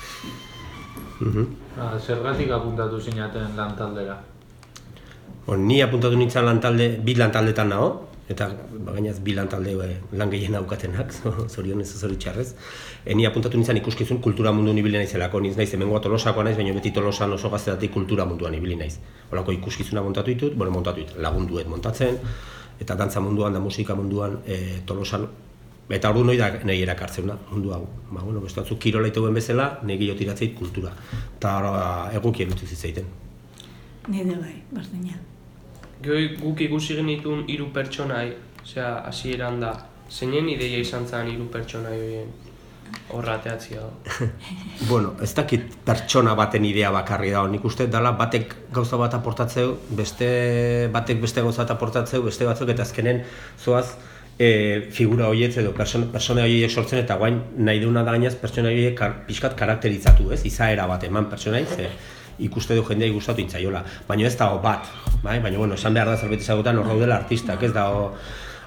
[SPEAKER 17] Zergatik apuntatu zinaten lan taldera?
[SPEAKER 19] Bon, ni apuntatu nintzen lan talde, bi lan taldetan nago, eta gainaz bi lan talde lan gehien aukatenak, zorionez zoritxarrez. E, ni apuntatu nintzen ikuskizun kultura munduan ibili naizelako, niz naiz hemengoa Tolosakoa naiz, baina beti Tolosan oso gaztetatik kultura munduan ibili naiz. Horako ikuskizuna montatu ditut, bueno, montatu ditut, lagunduet montatzen, eta dantza munduan da musika munduan e, Tolosan, eta hor du noi da nahi erakartzen da, mundu hau. Ba, bueno, beste batzuk kirola ituen bezala, nahi gehiago tiratzeit kultura. Eta egokien utzi zitzaiten.
[SPEAKER 18] Nire bai, berdina.
[SPEAKER 16] Guk ikusi genituen hiru pertsonai, osea, hasieran da, zeinen ideia izan zen hiru pertsonai horien horrateatzia?
[SPEAKER 19] Bueno, ez dakit pertsona baten idea bakarri da, nik uste dela batek gauza bat aportatzeu, beste batek beste gauza bat aportatzeu, beste batzuk eta azkenen zoaz e, figura horiek edo persona, persona horiek sortzen eta guain nahi duna da gainaz pertsona horiek kar, pixkat karakterizatu, ez? Izaera bat eman pertsonai, ze ikuste du jendeai gustatu intzaiola, baina ez dago bat, bai? Baina bueno, esan behar da zerbait ezagutan hor daudela artistak, ez dago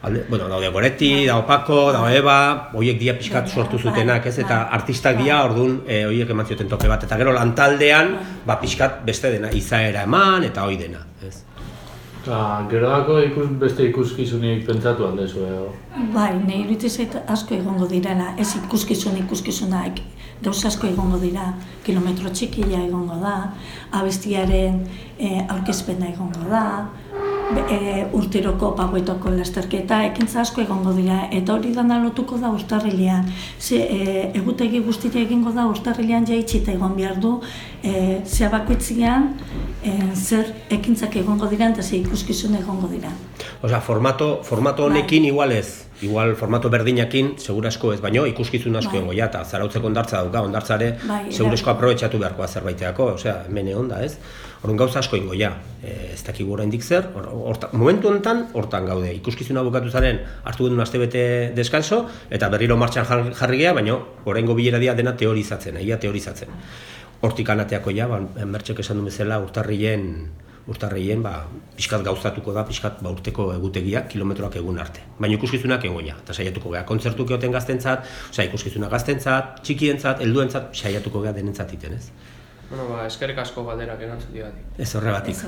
[SPEAKER 19] Alde, bueno, daude Goretti, dago Paco, dago Eba, horiek dia pixkat sortu zutenak, ez? Eta artistak dia, orduan, e, horiek eman zioten toke bat. Eta gero lantaldean, ba, pixkat beste dena, izaera eman, eta hoi dena, ez?
[SPEAKER 17] Eta, gero dako ikus, beste ikuskizunik pentsatu aldezu, edo?
[SPEAKER 18] Bai, nahi iruditzen asko egongo direla, ez ikuskizun ikuskizunak, gauza asko egongo dira, kilometro txikia egongo da, abestiaren e, aurkezpena egongo da, E, urteroko paguetoko lasterketa, ekintza asko egongo dira, eta hori dana lotuko da urtarrilean. Ze, e, egutegi guztia egingo da urtarrilean jaitsita egon behar du, e, zea bakoitzian e, zer ekintzak egongo dira eta ze ikuskizun egongo dira.
[SPEAKER 19] Osea, formato, formato honekin igual ez, igual formato berdinakin segurasko ez, baino ikuskizun asko egongo ja, eta Zarautzeko ondartza dauka, ondartzare segurasko aprobetxatu beharkoa zerbaiteako, osea, hemen egon da, ez? Orduan gauza asko ingo ja, e, ez dakigu oraindik zer, or, or, momentu honetan hortan gaude, ikuskizuna bukatu zaren hartu genuen astebete deskanso, eta berriro martxan jarri gea, baina oraingo bilera dia dena teorizatzen, egia teorizatzen. Hortik anateako ja, ba, Mertxek esan du bezala urtarrien, urtarrien, ba, pixkat gauzatuko da, pixkat ba, urteko egutegia, kilometroak egun arte. Baina ikuskizunak egongo ja, eta saiatuko gea, kontzertuk egoten gaztentzat, osea, ikuskizunak gaztentzat, txikientzat, helduentzat, saiatuko gea denentzat iten, ez?
[SPEAKER 16] Bueno, ba, eskerrik asko galderak erantzun digatik.
[SPEAKER 19] Ez horregatik.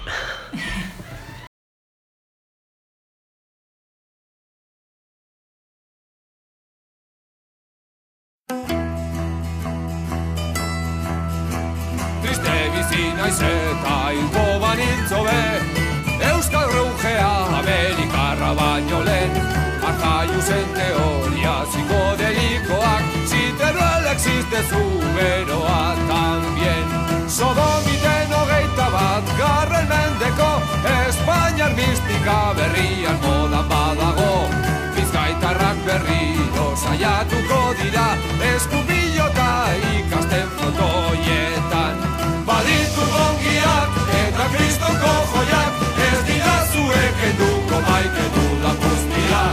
[SPEAKER 5] Triste bizi naiz eta hilko banintzo be, Euskal Reugea Amerikarra baino lehen, Arjaiu zen teoria psikodelikoak, si Teruel existe zu beroa tambien. Sodomiten hogeita bat garren mendeko, Espainiar mistika berrian modan badago. Bizkaitarrak berriro saiatuko dira, eskupilota ikasten frontoietan. Baditu gongiak eta kristonko joiak, ez dira zuek enduko maiketu da guztia.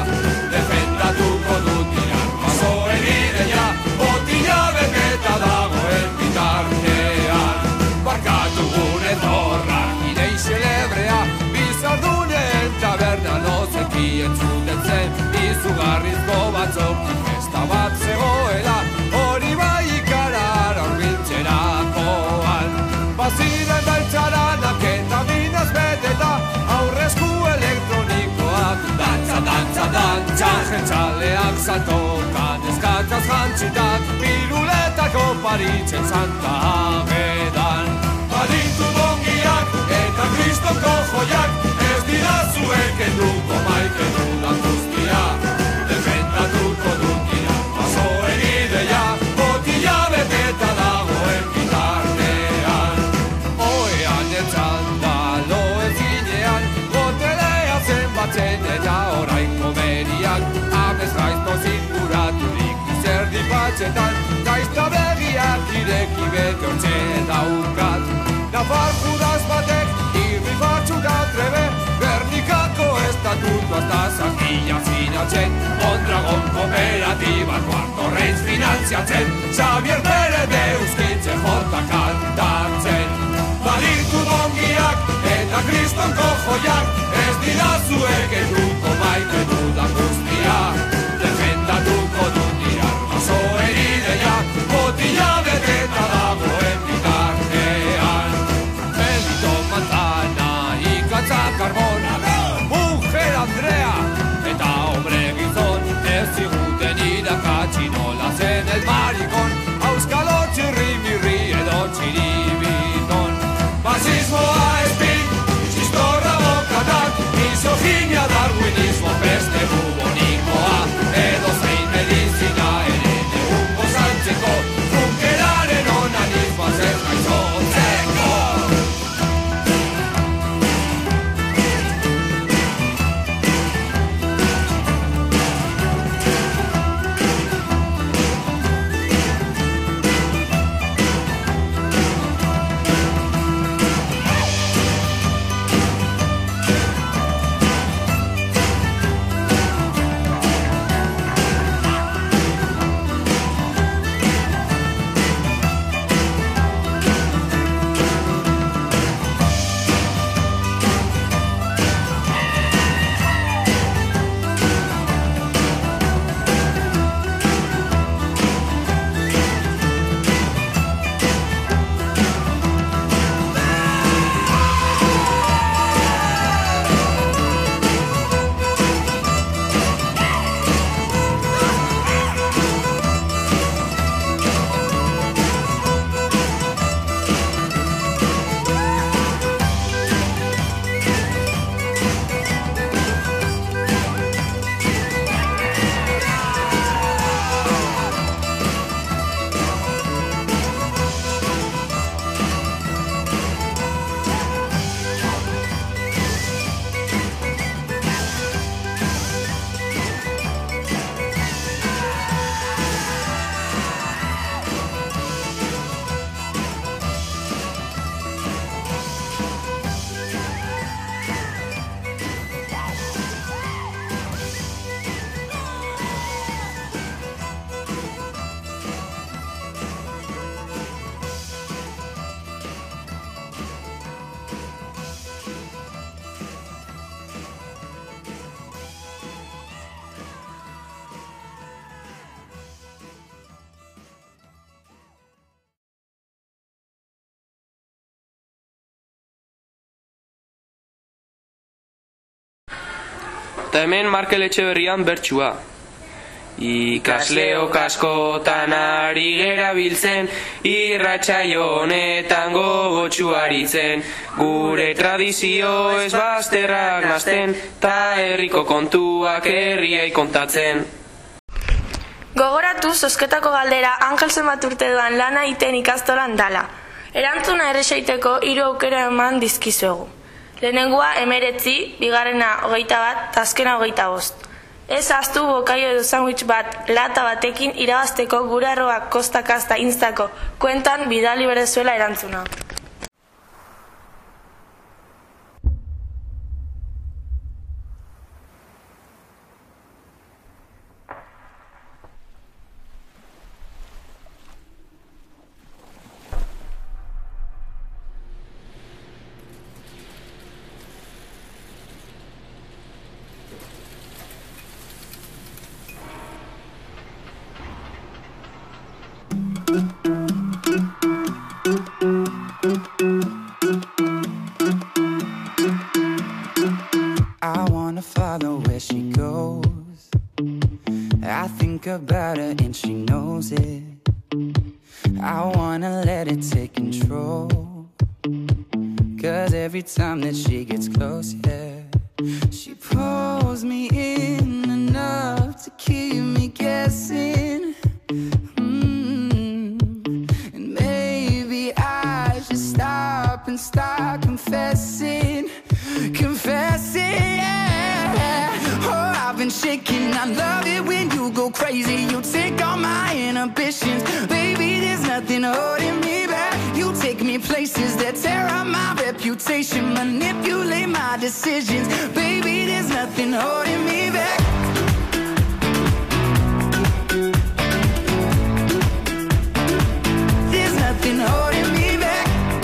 [SPEAKER 5] Defendatuko dut dira, paso egideia, botila beketa dagoen bitartean. Barkatu gure zorra, idei celebrea, bizardunen taberna nozekien zuten zen, izugarrizko batzok, festa bat zegoela, hori bai ikarar aurbiltzerakoan. Baziren beltzaranak eta minaz beteta, aurrezku elektronikoak, dantza, dantza, dantza, jentzaleak saltokan, eskatzaz jantzitak, piruletako paritzen santa agedan. Baditu bongiak eta kristonko joiak, ez dira zuek enduko maiketu da guztia. Defendatuko dut dira, paso egideia, botila beteta dagoen bitartean. Oean etzanda loen zinean, botelea zenbatzen eta orain komeriak, amez gaizto zinguraturik izerdi batxetan, gaizta begiak ireki bete hortxe daukat. Nafar judaz batek, irri batzuk atrebe, Gernikako estatutu hasta zakila zinatzen, Mondragon kooperatiba Cuarto Reins finanziatzen, Xavier Pere Deuskintze jota kantatzen. Baditu dongiak eta kristonko joiak, ez dira zuek enduko maiketu da guztia. Defendatuko dut dira, paso erideia, botila beteta dagoen bitartean. Benito Manzana, ikatza Carbona, Mujer Andrea, eta hombre gizon, ez ziguten irakatsi nola zen el marikon, auskalo txirri mirri edo txiribiton. Fasismoa espin, txistorra bokatak, misoginia, darwinismo, peste buboni.
[SPEAKER 16] Ta hemen Markel Etxeberrian bertsua. Ikasleok askotan ari gera biltzen, irratsaio honetan gogotsu aritzen. Gure tradizio ez bazterrak nazten, ta herriko kontuak herriai kontatzen.
[SPEAKER 11] Gogoratu zozketako galdera Angel zenbat urte duan lana iten ikastolan dala. Erantzuna erresaiteko hiru aukera eman dizkizuegu. Lehenengoa emeretzi, bigarrena hogeita bat, eta azkena hogeita bost. Ez ahaztu bokaio edo sandwich bat lata batekin irabazteko gure arroba kostakasta instako kuentan bidali berezuela erantzuna.
[SPEAKER 20] I wanna follow where she goes. I think about her and she knows it. I wanna let it take control. Cause every time that she gets close, yeah, she pulls me in enough to keep me guessing. Mm. And maybe I should stop and start confessing. Confessing, yeah. Oh, I've been shaking. I love it when you go crazy. You take all my inhibitions. Baby, there's nothing holding me back. You take me places that tear up my reputation, manipulate my decisions. Baby, there's nothing holding me back. There's nothing holding me back.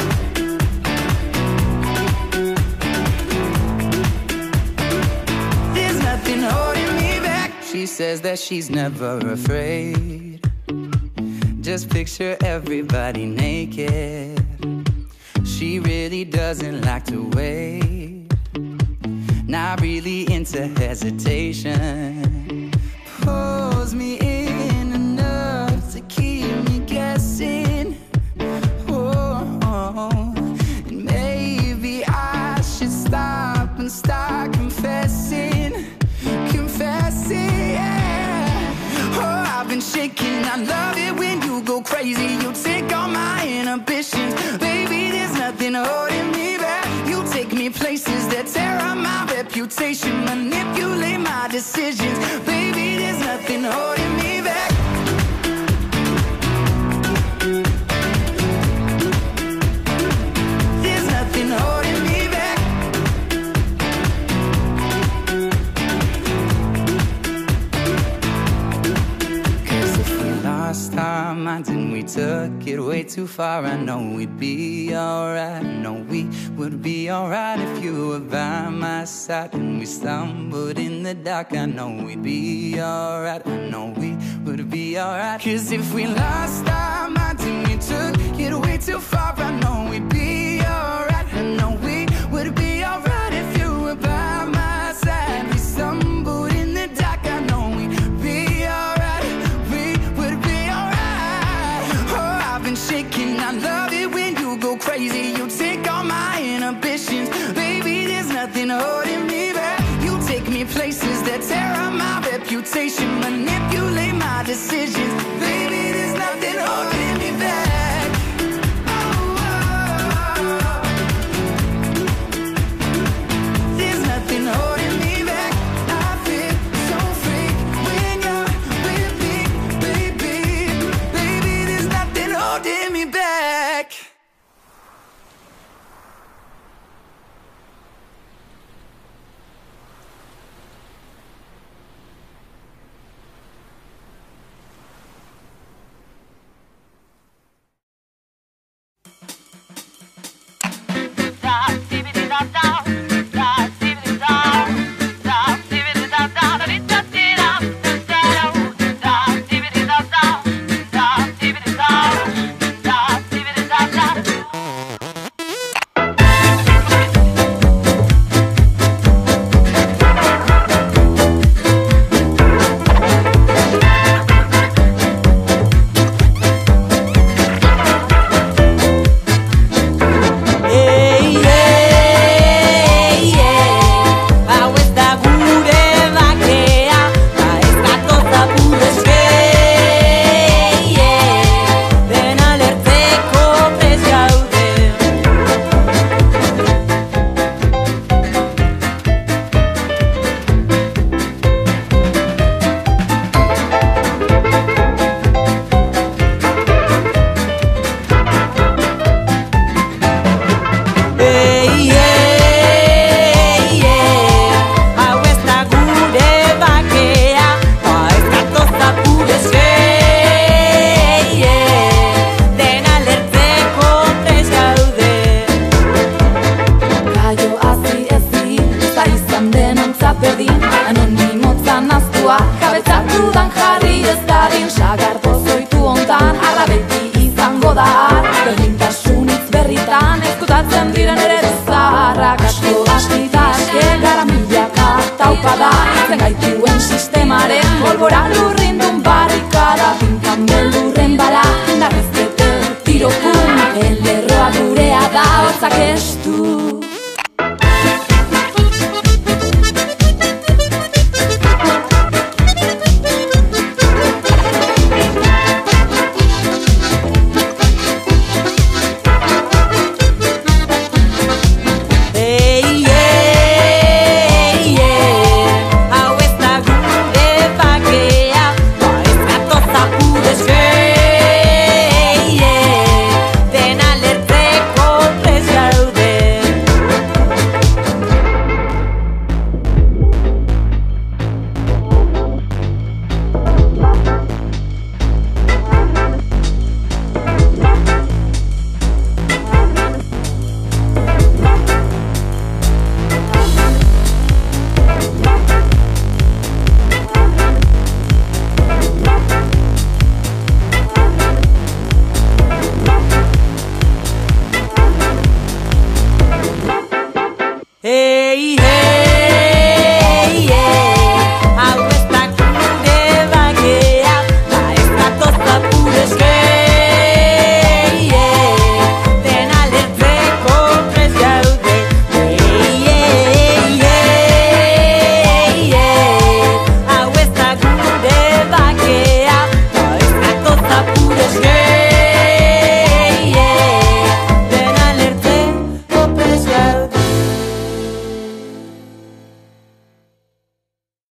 [SPEAKER 20] There's nothing holding me back. She says that she's never afraid. Just picture everybody naked. She really doesn't like to wait. Not really into hesitation. Pulls me in enough to keep me guessing. Oh, oh. And maybe I should stop and start confessing. Confessing, yeah. Oh, I've been shaking. I love it when you go crazy. You take all my inhibitions. Baby, there's nothing holding me back. You take me places that tear up my reputation, manipulate my decisions. Baby, there's nothing holding me back. There's nothing holding me back. Cause if we lost our minds and we took it way too far, I know we'd be alright. I know we would be alright if you were by my side. And we stumbled in the dark, I know we'd be alright. I know we would be alright. Cause if we lost our minds and we took it way too far, I know we'd be alright. I know we would be alright if you were by my side. We stumbled in the dark, I know we'd be alright. We would be alright. Oh, I've been shaking. I love it when you go crazy. You take all my inhibitions. Baby, there's nothing holding me back. You take me places that tear up my reputation, manipulate my decisions.